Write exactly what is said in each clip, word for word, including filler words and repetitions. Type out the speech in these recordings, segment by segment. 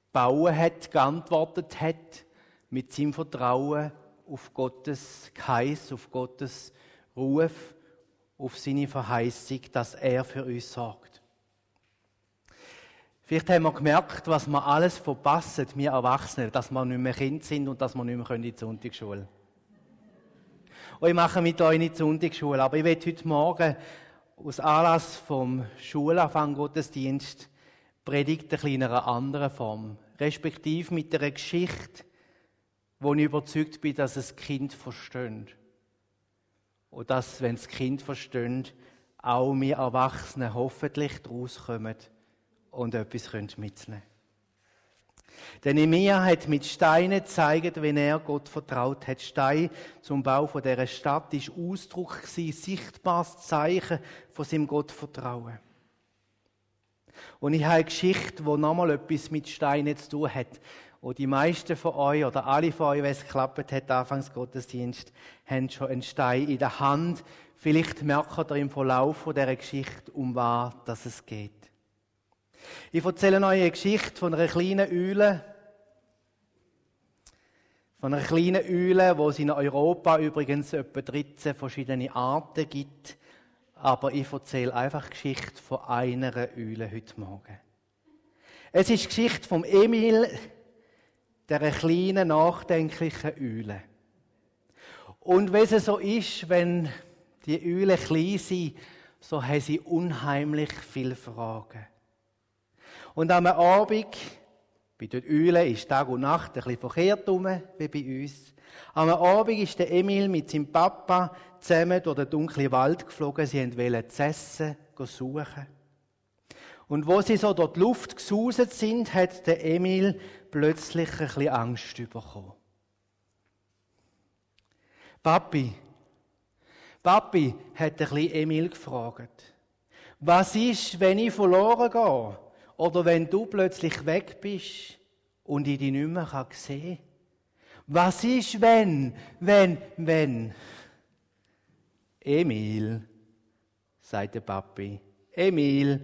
bauen hat, geantwortet hat mit seinem Vertrauen auf Gottes Geheiß, auf Gottes Ruf, auf seine Verheißung, dass er für uns sorgt. Vielleicht haben wir gemerkt, was wir alles verpassen, wir Erwachsene, dass wir nicht mehr Kind sind und dass wir nicht mehr in die Sonntagsschule. Und ich mache mit euch in die Sonntagsschule, aber ich will heute Morgen aus Anlass vom Schulanfang Gottesdienst predigt ein bisschen in einer anderen Form, respektive mit einer Geschichte, wo ich überzeugt bin, dass es Kind versteht. Und dass, wenn das Kind versteht, auch wir Erwachsene hoffentlich daraus kommen und etwas mitnehmen können. Denn Nehemia hat mit Steinen gezeigt, wenn er Gott vertraut hat. Stein zum Bau von dieser Stadt ist Ausdruck gewesen, sichtbares Zeichen von seinem Gottvertrauen. Und ich habe eine Geschichte, die nochmal etwas mit Steinen zu tun hat. Und die meisten von euch, oder alle von euch, wenn es geklappt hat, Anfangs Gottesdienst, haben schon einen Stein in der Hand. Vielleicht merkt ihr im Verlauf dieser Geschichte, um was dass es geht. Ich erzähle euch eine Geschichte von einer kleinen Eule. Von einer kleinen Eule, die es in Europa übrigens etwa dreizehn verschiedene Arten gibt. Aber ich erzähle einfach die Geschichte von einer Eule heute Morgen. Es ist die Geschichte von Emil, der kleinen, nachdenklichen Eule. Und wenn es so ist, wenn die Eulen klein sind, so haben sie unheimlich viele Fragen. Und am Abend, bei den Eulen ist Tag und Nacht ein bisschen verkehrt rum, wie bei uns. Am Abend ist der Emil mit seinem Papa zusammen durch den dunklen Wald geflogen. Sie wollten zu essen suchen. Und wo sie so durch die Luft gesuset sind, hat der Emil plötzlich ein bisschen Angst bekommen. Papi, Papi, hat ein bisschen Emil gefragt. Was ist, wenn ich verloren gehe? Oder wenn du plötzlich weg bist und ich dich nicht mehr sehen kann? Was ist, wenn, wenn, wenn? Emil, sagt der Papi. Emil,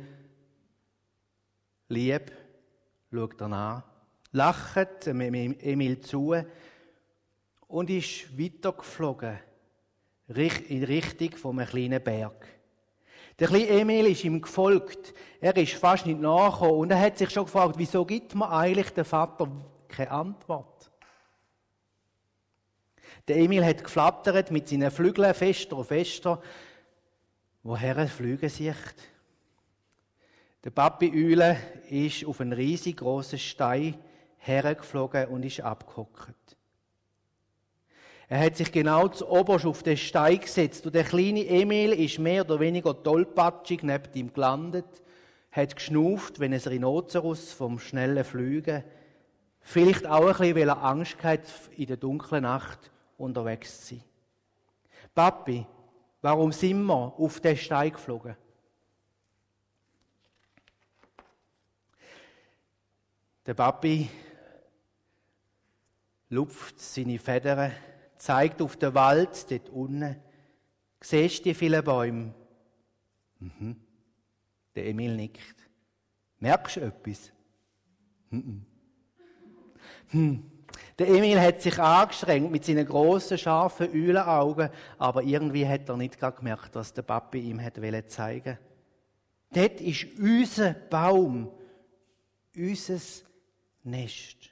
lieb, schaut er an, lacht Emil zu und ist weitergeflogen in Richtung von einem kleinen Berg. Der kleine Emil ist ihm gefolgt. Er ist fast nicht nachgekommen und er hat sich schon gefragt, wieso gibt mir eigentlich der Vater keine Antwort? Der Emil hat geflattert mit seinen Flügeln fester und fester. Woher fliegen sie? Der Papi Eule ist auf einen riesig grossen Stein hergeflogen und ist abgehockt. Er hat sich genau zuoberst auf den Stein gesetzt und der kleine Emil ist mehr oder weniger tollpatschig neben ihm gelandet, hat geschnauft, wenn ein Rhinoceros vom schnellen Flügen, vielleicht auch ein bisschen, weil er Angst hatte, in der dunklen Nacht unterwegs zu sein. Papi, warum sind wir auf den Stein geflogen? Der Papi lupft seine Federn, zeigt auf den Wald dort unten. Siehst du die vielen Bäume? Mhm. Der Emil nickt. Merkst du etwas? Mhm. Hm. Der Emil hat sich angestrengt mit seinen grossen, scharfen Eulenaugen, aber irgendwie hat er nicht gemerkt, was der Papi ihm hat zeigen wollte. Dort ist unser Baum, unser Nest.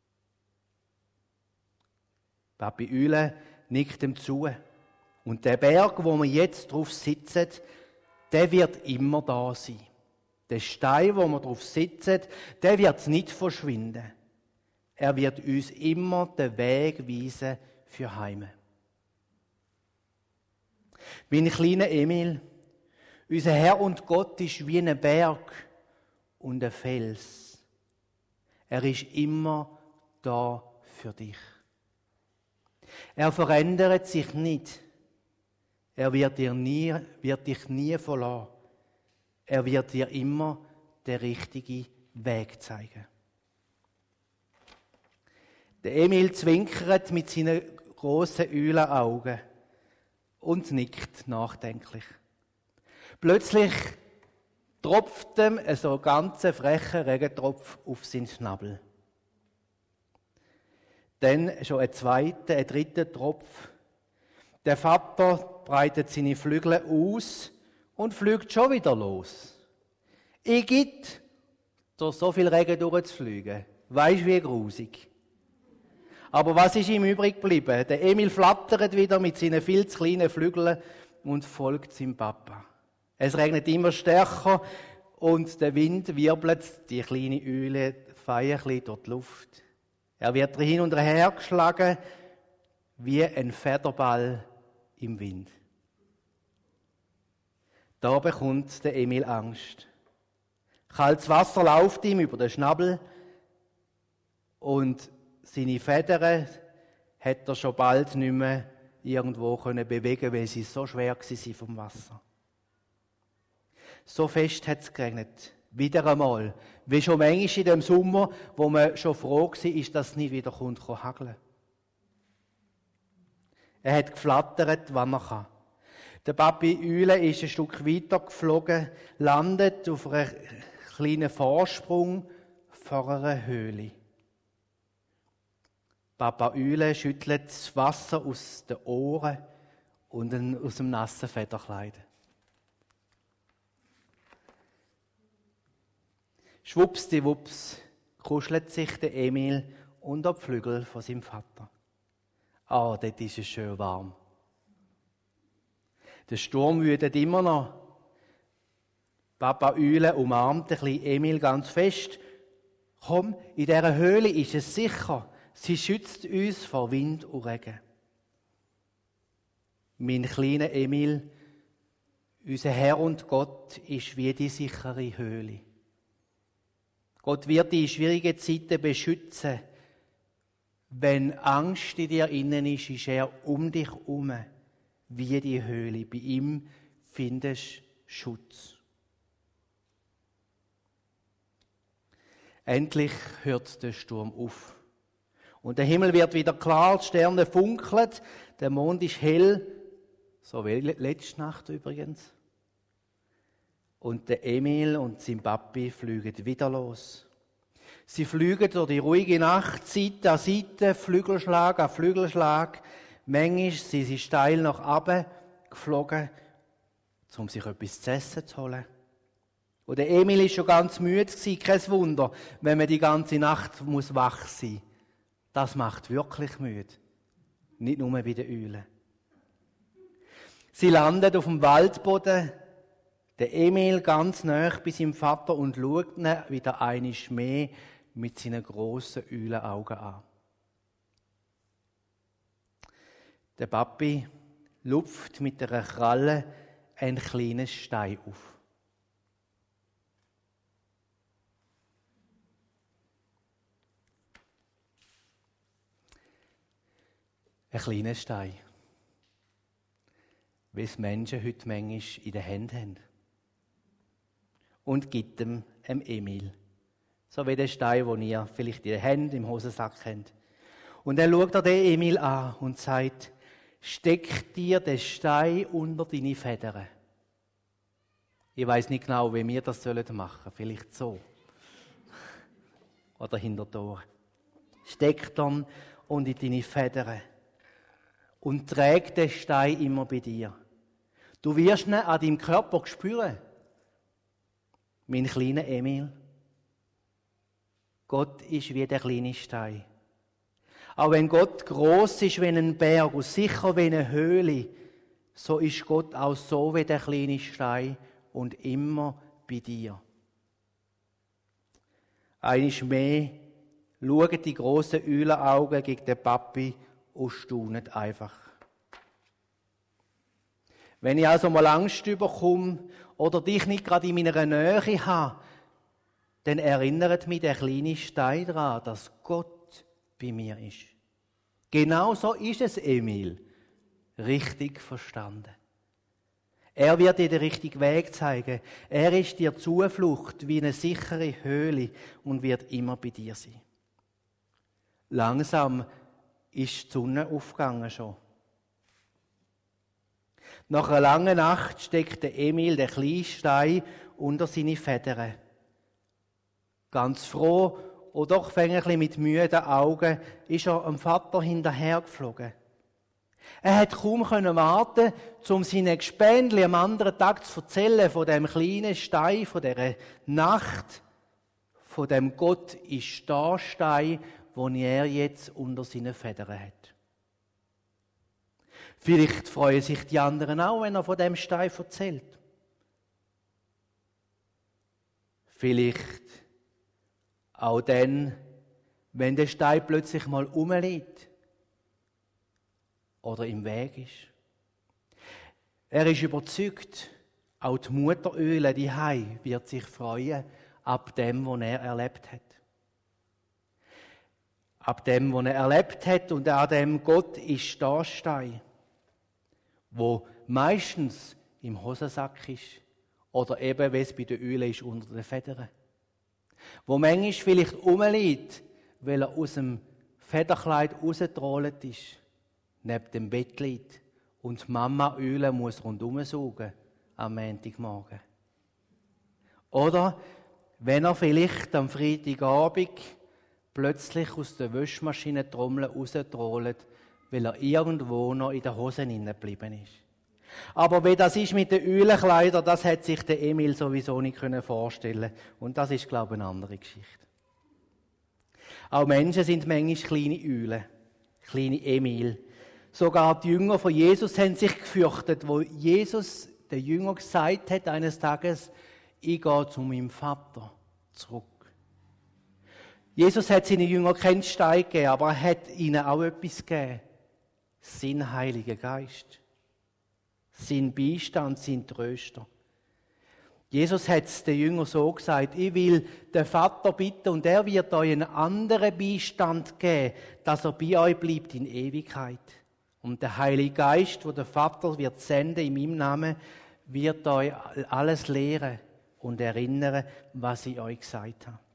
Papi Eule nickt ihm zu. Und der Berg, wo wir jetzt drauf sitzen, der wird immer da sein. Der Stein, wo wir drauf sitzen, der wird nicht verschwinden. Er wird uns immer den Weg weisen für Heime. Mein kleiner Emil, unser Herr und Gott ist wie ein Berg und ein Fels. Er ist immer da für dich. Er verändert sich nicht. Er wird, dir nie, wird dich nie verlassen. Er wird dir immer den richtigen Weg zeigen. Der Emil zwinkert mit seinen grossen Eulenaugen und nickt nachdenklich. Plötzlich tropft ihm so ein ganz frecher Regentropf auf seinen Schnabel. dann schon ein zweiter, ein dritter Tropf. Der Vater breitet seine Flügel aus und fliegt schon wieder los. Igitt, durch so viel Regen durchzufliegen. Weisst wie grusig. Aber was ist ihm übrig geblieben? Der Emil flattert wieder mit seinen viel zu kleinen Flügeln und folgt seinem Papa. Es regnet immer stärker und der Wind wirbelt die kleine Eule feierlich durch die Luft. Er wird hin und her geschlagen wie ein Federball im Wind. Da bekommt der Emil Angst. Kaltes Wasser läuft ihm über den Schnabel und seine Federn hat er schon bald nicht mehr irgendwo können bewegen, weil sie so schwer waren vom Wasser. So fest hat es geregnet. Wieder einmal. Wie schon manchmal in dem Sommer, wo man schon froh war, ist, dass es nicht wieder kommt, hageln. Er hat geflattert, wann er kann. Der Papi Eule ist ein Stück weiter geflogen, landet auf einem kleinen Vorsprung vor einer Höhle. Papa Eule schüttelt das Wasser aus den Ohren und aus dem nassen Federkleid. Schwuppsdiwupps kuschelt sich der Emil unter die Flügel von seinem Vater. Ah, dort ist es schön warm. Der Sturm wütet immer noch. Papa Eule umarmt ein bisschen Emil ganz fest. Komm, in dieser Höhle ist es sicher. Sie schützt uns vor Wind und Regen. Mein kleiner Emil, unser Herr und Gott, ist wie die sichere Höhle. Gott wird dich in schwierigen Zeiten beschützen. Wenn Angst in dir innen ist, ist er um dich herum, wie die Höhle. Bei ihm findest du Schutz. Endlich hört der Sturm auf. Und der Himmel wird wieder klar, die Sterne funkeln, der Mond ist hell, so wie letzte Nacht übrigens. Und der Emil und sein Papi fliegen wieder los. Sie fliegen durch die ruhige Nacht, Seite an Seite, Flügelschlag an Flügelschlag. Manchmal sind sie steil nach oben geflogen, um sich etwas zu essen zu holen. Und der Emil war schon ganz müde, kein Wunder, wenn man die ganze Nacht muss wach sein muss. Das macht wirklich müde. Nicht nur bei den Eulen. Sie landet auf dem Waldboden, der Emil ganz nahe bei seinem Vater und schaut ihn wieder einmal mehr mit seinen grossen Eulenaugen an. Der Papi lupft mit einer Kralle ein kleines Stein auf. Ein kleiner Stein, wie es Menschen heute manchmal in den Händen haben. Und gibt dem einem Emil. So wie der Stein, den ihr vielleicht in den Händen, im Hosensack habt. Und dann schaut er den Emil an und sagt, steck dir den Stein unter deine Federn. Ich weiss nicht genau, wie wir das machen sollen. Vielleicht so. Oder hinter die Ohren. Steck dann unter deine Federn. Und träg den Stein immer bei dir. Du wirst ihn an deinem Körper spüren. Mein kleiner Emil. Gott ist wie der kleine Stein. Auch wenn Gott gross ist wie ein Berg und sicher wie eine Höhle, so ist Gott auch so wie der kleine Stein und immer bei dir. Einmal mehr schauen die grossen Eulenaugen gegen den Papi und staunen einfach. Wenn ich also mal Angst bekomme oder dich nicht gerade in meiner Nähe habe, dann erinnert mich der kleine Stein daran, dass Gott bei mir ist. Genau so ist es, Emil. Richtig verstanden. Er wird dir den richtigen Weg zeigen. Er ist dir Zuflucht wie eine sichere Höhle und wird immer bei dir sein. Langsam ist die Sonne aufgegangen schon. Nach einer langen Nacht steckt der Emil den kleinen Stein unter seine Federn. Ganz froh und doch fängt ein bisschen mit müden Augen, ist er dem Vater hinterhergeflogen. Er hat kaum können warten, um seinen Gespendli am anderen Tag zu erzählen von dem kleinen Stein, von dieser Nacht, von dem Gott ist da Stein, den er jetzt unter seinen Federn hat. Vielleicht freuen sich die anderen auch, wenn er von dem Stein erzählt. Vielleicht auch dann, wenn der Stein plötzlich mal rumliegt oder im Weg ist. Er ist überzeugt, auch die Mutteröle, die Hei, wird sich freuen ab dem, was er erlebt hat. Ab dem, was er erlebt hat und an dem Gott ist da Stein, wo meistens im Hosensack ist oder eben, wie es bei der Öle ist, unter den Federn. Wo manchmal vielleicht rumliegt, weil er aus dem Federkleid rausgetrollt ist, neben dem Bett liegt und die Mama Öle muss rundherum saugen am Montagmorgen. Oder wenn er vielleicht am Freitagabend plötzlich aus der Waschmaschinentrommel raustrollt, weil er irgendwo noch in den Hosen geblieben ist. Aber wie das ist mit den Ölenkleidern, das hat sich der Emil sowieso nicht vorstellen können. Und das ist, glaube ich, eine andere Geschichte. Auch Menschen sind manchmal kleine Öle, kleine Emil. Sogar die Jünger von Jesus haben sich gefürchtet, wo Jesus, der Jünger, gesagt hat eines Tages, ich gehe zu meinem Vater zurück. Jesus hat seinen Jüngern keinen Stein gegeben, aber er hat ihnen auch etwas gegeben. Sein Heiliger Geist. Sein Beistand, sein Tröster. Jesus hat es den Jüngern so gesagt, ich will den Vater bitten und er wird euch einen anderen Beistand geben, dass er bei euch bleibt in Ewigkeit. Und der Heilige Geist, wo der Vater wird senden in meinem Namen, wird euch alles lehren und erinnern, was ich euch gesagt habe.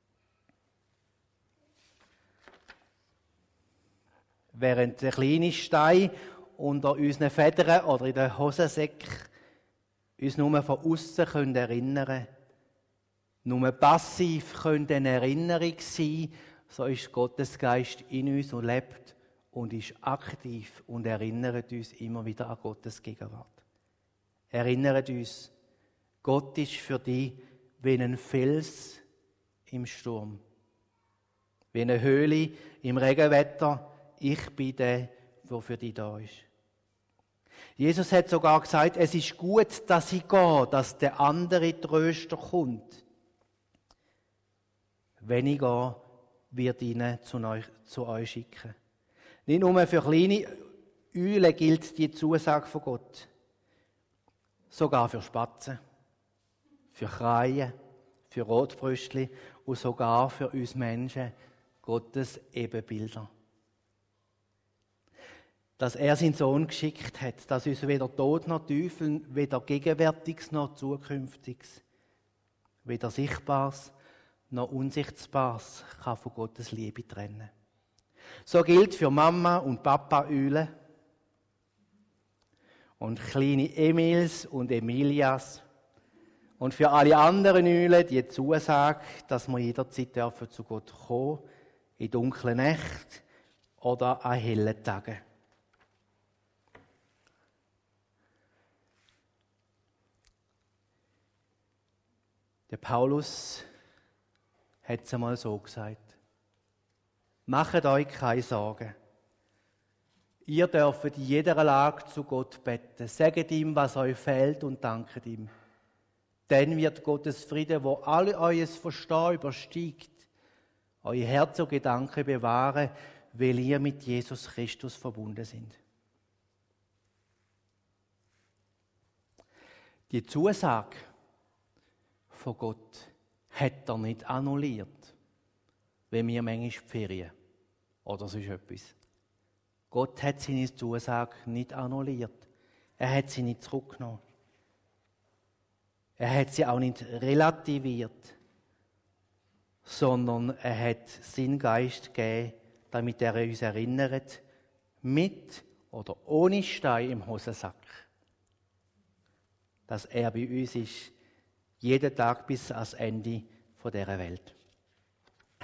Während der kleine Stein unter unseren Federn oder in den Hosensäcken uns nur von außen können erinnern, nur passiv können eine Erinnerung sein, so ist Gottes Geist in uns und lebt und ist aktiv und erinnert uns immer wieder an Gottes Gegenwart. Erinnert uns, Gott ist für dich wie ein Fels im Sturm, wie eine Höhle im Regenwetter. Ich bin der, der für dich da ist. Jesus hat sogar gesagt, es ist gut, dass ich gehe, dass der andere Tröster kommt. Wenn ich gehe, wird ihn zu euch, zu euch schicken. Nicht nur für kleine Eulen gilt die Zusage von Gott. Sogar für Spatzen, für Kreien, für Rotbrüstli und sogar für uns Menschen Gottes Ebenbilder. Dass er seinen Sohn geschickt hat, dass uns weder Tod noch Teufel, weder Gegenwärtiges noch Zukünftiges, weder Sichtbares noch Unsichtbares kann von Gottes Liebe trennen. So gilt für Mama und Papa Öle und kleine Emils und Emilias und für alle anderen Öle die Zusage, dass wir jederzeit dürfen zu Gott kommen, in dunklen Nächten oder an hellen Tagen. Der Paulus hat es einmal so gesagt. Macht euch keine Sorgen. Ihr dürft in jeder Lage zu Gott beten. Sagt ihm, was euch fehlt und danket ihm. Dann wird Gottes Friede, wo alle euer Verstehen übersteigt, euer Herz und Gedanken bewahren, weil ihr mit Jesus Christus verbunden sind. Die Zusage von Gott hat er nicht annulliert, wenn wir manchmal die Ferien oder sonst etwas. Gott hat seine Zusage nicht annulliert. Er hat sie nicht zurückgenommen. Er hat sie auch nicht relativiert, sondern er hat seinen Geist gegeben, damit er uns erinnert, mit oder ohne Stein im Hosensack, dass er bei uns ist, jeden Tag bis ans Ende dieser Welt.